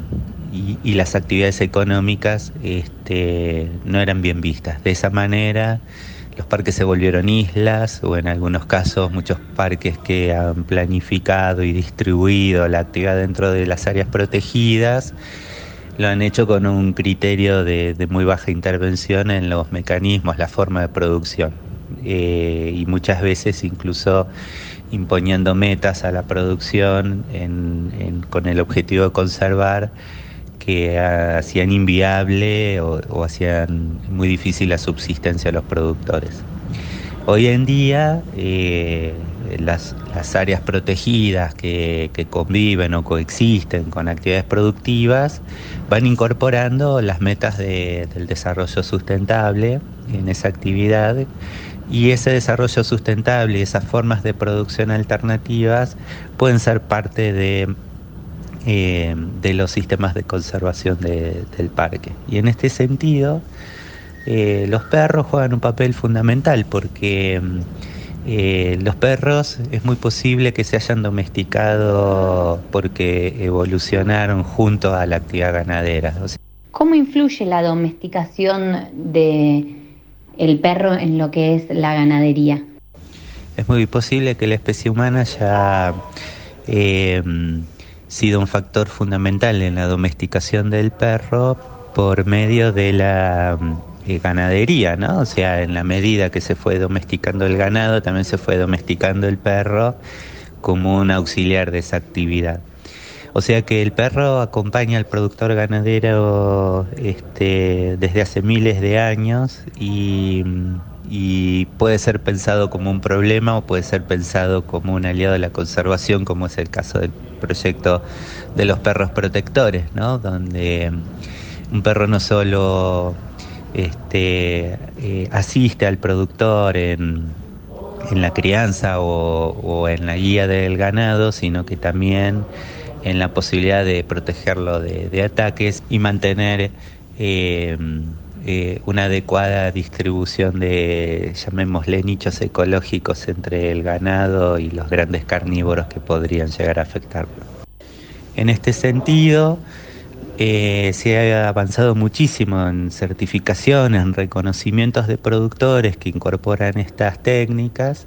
y, y las actividades económicas este, no eran bien vistas. De esa manera los parques se volvieron islas, o en algunos casos muchos parques que han planificado y distribuido la actividad dentro de las áreas protegidas lo han hecho con un criterio de, de muy baja intervención en los mecanismos, la forma de producción. Eh, y muchas veces incluso imponiendo metas a la producción en, en, con el objetivo de conservar, que hacían inviable o, o hacían muy difícil la subsistencia de los productores. Hoy en día eh, las, las áreas protegidas que, que conviven o coexisten con actividades productivas van incorporando las metas de, del desarrollo sustentable en esa actividad. Y ese desarrollo sustentable y esas formas de producción alternativas pueden ser parte de, eh, de los sistemas de conservación de, del parque. Y en este sentido, eh, los perros juegan un papel fundamental porque eh, los perros es muy posible que se hayan domesticado porque evolucionaron junto a la actividad ganadera. O sea, ¿cómo influye la domesticación de el perro en lo que es la ganadería? Es muy posible que la especie humana haya eh, sido un factor fundamental en la domesticación del perro por medio de la eh, ganadería, ¿no? O sea, en la medida que se fue domesticando el ganado, también se fue domesticando el perro como un auxiliar de esa actividad. O sea que el perro acompaña al productor ganadero este, desde hace miles de años y, y puede ser pensado como un problema o puede ser pensado como un aliado de la conservación, como es el caso del proyecto de los perros protectores, ¿no? Donde un perro no solo este, eh, asiste al productor en, en la crianza o, o en la guía del ganado, sino que también en la posibilidad de protegerlo de, de ataques y mantener eh, eh, una adecuada distribución de, llamémosle, nichos ecológicos entre el ganado y los grandes carnívoros que podrían llegar a afectarlo. En este sentido, eh, se ha avanzado muchísimo en certificaciones, en reconocimientos de productores que incorporan estas técnicas.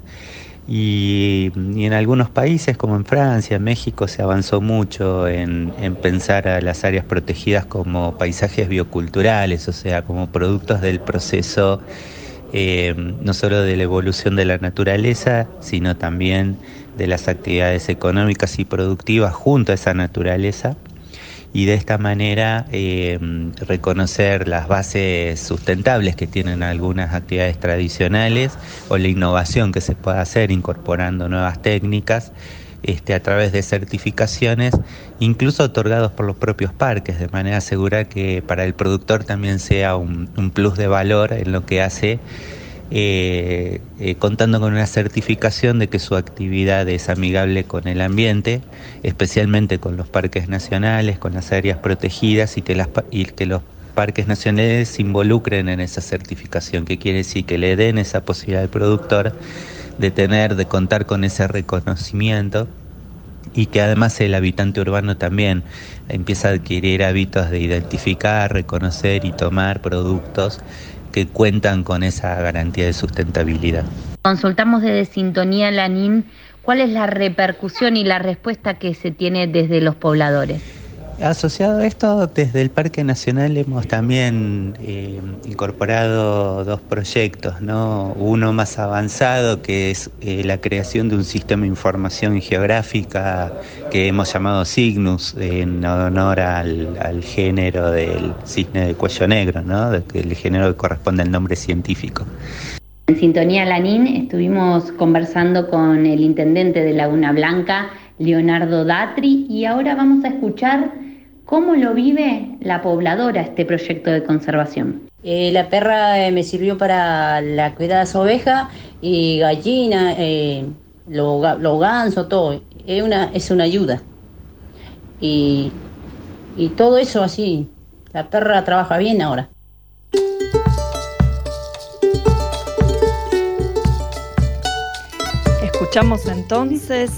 Y, y en algunos países como en Francia, en México, se avanzó mucho en, en pensar a las áreas protegidas como paisajes bioculturales, o sea, como productos del proceso eh, no solo de la evolución de la naturaleza, sino también de las actividades económicas y productivas junto a esa naturaleza. Y de esta manera eh, reconocer las bases sustentables que tienen algunas actividades tradicionales o la innovación que se puede hacer incorporando nuevas técnicas este, a través de certificaciones, incluso otorgados por los propios parques, de manera a asegurar que para el productor también sea un, un plus de valor en lo que hace, Eh, eh, contando con una certificación de que su actividad es amigable con el ambiente, especialmente con los parques nacionales, con las áreas protegidas, y que, las, y que los parques nacionales se involucren en esa certificación, que quiere decir que le den esa posibilidad al productor de tener, de contar con ese reconocimiento, y que además el habitante urbano también empieza a adquirir hábitos de identificar, reconocer y tomar productos que cuentan con esa garantía de sustentabilidad. Consultamos desde Sintonía Lanín cuál es la repercusión y la respuesta que se tiene desde los pobladores. Asociado a esto, desde el Parque Nacional hemos también eh, incorporado dos proyectos, ¿no? Uno más avanzado, que es eh, la creación de un sistema de información geográfica que hemos llamado Cygnus, en honor al, al género del cisne de cuello negro, ¿no? El género que corresponde al nombre científico. En Sintonía Lanín estuvimos conversando con el intendente de Laguna Blanca, Leonardo Datri, y ahora vamos a escuchar cómo lo vive la pobladora este proyecto de conservación. Eh, la perra eh, me sirvió para la cuidar de las ovejas y gallinas, eh, los lo gansos, todo. Es una, es una ayuda. Y, y todo eso así. La perra trabaja bien ahora. Escuchamos entonces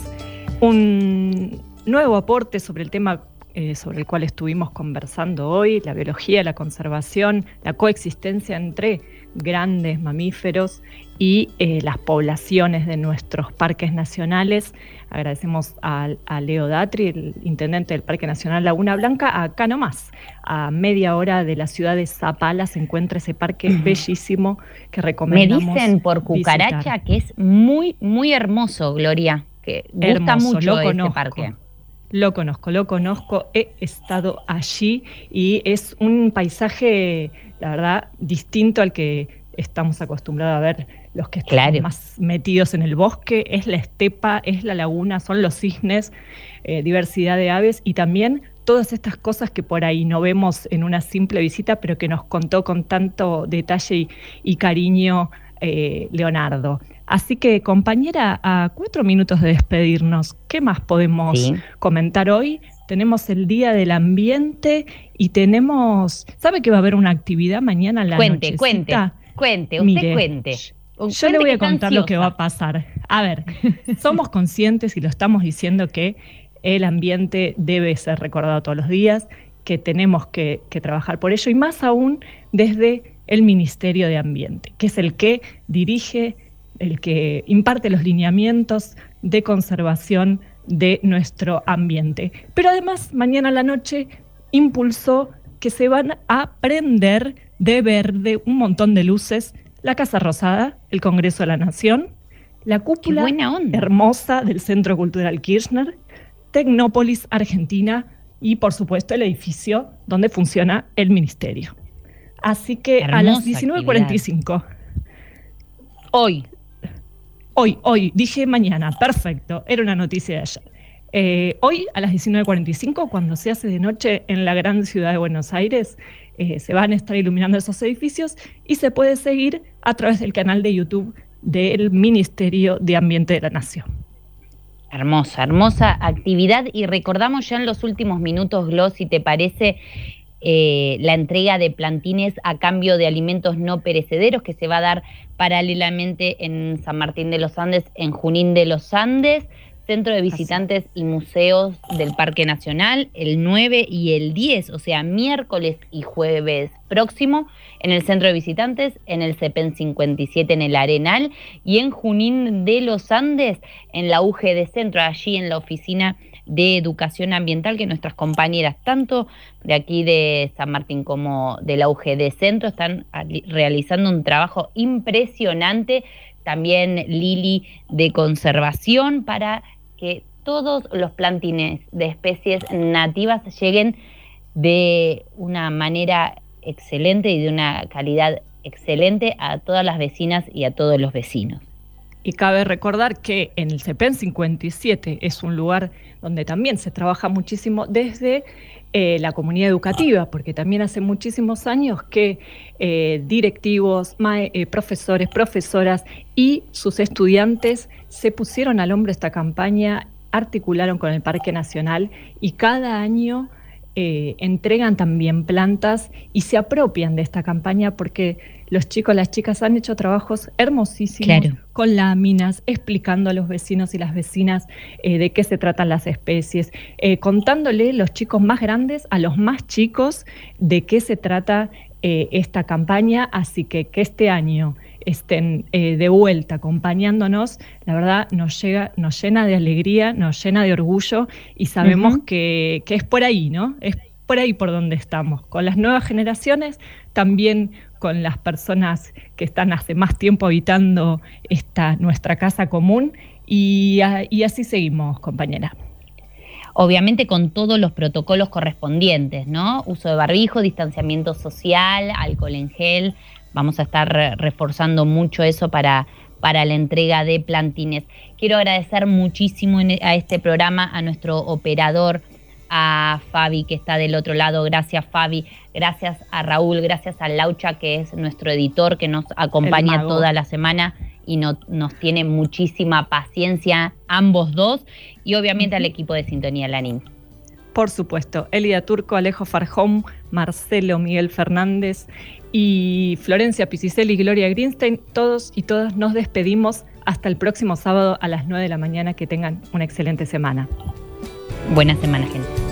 un nuevo aporte sobre el tema Eh, sobre el cual estuvimos conversando hoy, la biología, la conservación, la coexistencia entre grandes mamíferos y eh, las poblaciones de nuestros parques nacionales. Agradecemos a, a Leo Datri, el intendente del Parque Nacional Laguna Blanca. Acá nomás, a media hora de la ciudad de Zapala, se encuentra ese parque uh-huh. bellísimo que recomendamos. Me dicen por Cucaracha visitar. Que es muy, muy hermoso, Gloria, que gusta hermoso, mucho ese parque. Lo conozco, lo conozco, he estado allí y es un paisaje, la verdad, distinto al que estamos acostumbrados a ver los que están claro. más metidos en el bosque. Es la estepa, es la laguna, son los cisnes, eh, diversidad de aves y también todas estas cosas que por ahí no vemos en una simple visita, pero que nos contó con tanto detalle y, y cariño eh, Leonardo. Así que, compañera, a cuatro minutos de despedirnos, ¿qué más podemos sí. comentar hoy? Tenemos el Día del Ambiente y tenemos... ¿Sabe que va a haber una actividad mañana en la cuente, nochecita? Cuente, cuente, usted Mire, cuente. Yo cuente le voy a contar ansiosa. Lo que va a pasar. A ver, somos conscientes y lo estamos diciendo que el ambiente debe ser recordado todos los días, que tenemos que, que trabajar por ello y más aún desde el Ministerio de Ambiente, que es el que dirige, el que imparte los lineamientos de conservación de nuestro ambiente. Pero además, mañana a la noche impulsó que se van a prender de verde un montón de luces la Casa Rosada, el Congreso de la Nación, la cúpula hermosa del Centro Cultural Kirchner, Tecnópolis, Argentina y, por supuesto, el edificio donde funciona el Ministerio. Así que hermosa a las diecinueve cuarenta y cinco. Hoy. Hoy, hoy, dije mañana, perfecto, era una noticia de ayer. Eh, hoy a las diecinueve cuarenta y cinco, cuando se hace de noche en la gran ciudad de Buenos Aires, eh, se van a estar iluminando esos edificios y se puede seguir a través del canal de YouTube del Ministerio de Ambiente de la Nación. Hermosa, hermosa actividad y recordamos ya en los últimos minutos, Glo, si te parece, eh, la entrega de plantines a cambio de alimentos no perecederos que se va a dar paralelamente en San Martín de los Andes, en Junín de los Andes, Centro de Visitantes y Museos del Parque Nacional, el nueve y el diez, o sea, miércoles y jueves próximo, en el Centro de Visitantes, en el CEPEN cincuenta y siete en el Arenal, y en Junín de los Andes, en la U G D Centro, allí en la Oficina de Educación Ambiental, que nuestras compañeras, tanto de aquí de San Martín como de la U G D Centro, están realizando un trabajo impresionante. También Lili de conservación para que todos los plantines de especies nativas lleguen de una manera excelente y de una calidad excelente a todas las vecinas y a todos los vecinos. Y cabe recordar que en el CEPEN cincuenta y siete es un lugar donde también se trabaja muchísimo desde eh, la comunidad educativa, porque también hace muchísimos años que eh, directivos, ma- eh, profesores, profesoras y sus estudiantes se pusieron al hombro esta campaña, articularon con el Parque Nacional y cada año eh, entregan también plantas y se apropian de esta campaña porque los chicos, las chicas han hecho trabajos hermosísimos claro. con láminas, explicando a los vecinos y las vecinas eh, de qué se tratan las especies, eh, contándole los chicos más grandes a los más chicos de qué se trata eh, esta campaña, así que que este año estén eh, de vuelta acompañándonos, la verdad nos, llega, nos llena de alegría, nos llena de orgullo y sabemos uh-huh. que, que es por ahí, ¿no? Es por ahí por donde estamos, con las nuevas generaciones, también con las personas que están hace más tiempo habitando esta nuestra casa común y, y así seguimos, compañera. Obviamente con todos los protocolos correspondientes, ¿no? Uso de barbijo, distanciamiento social, alcohol en gel. Vamos a estar reforzando mucho eso para, para la entrega de plantines. Quiero agradecer muchísimo a este programa a nuestro operador, a Fabi, que está del otro lado. Gracias, Fabi. Gracias a Raúl, gracias a Laucha, que es nuestro editor, que nos acompaña toda la semana y no, nos tiene muchísima paciencia, ambos dos, y obviamente al equipo de Sintonía Lanín. Por supuesto, Elida Turco, Alejo Farjón, Marcelo Miguel Fernández y Florencia Picicelli y Gloria Greenstein, todos y todas nos despedimos hasta el próximo sábado a las nueve de la mañana. Que tengan una excelente semana. Buena semana, gente.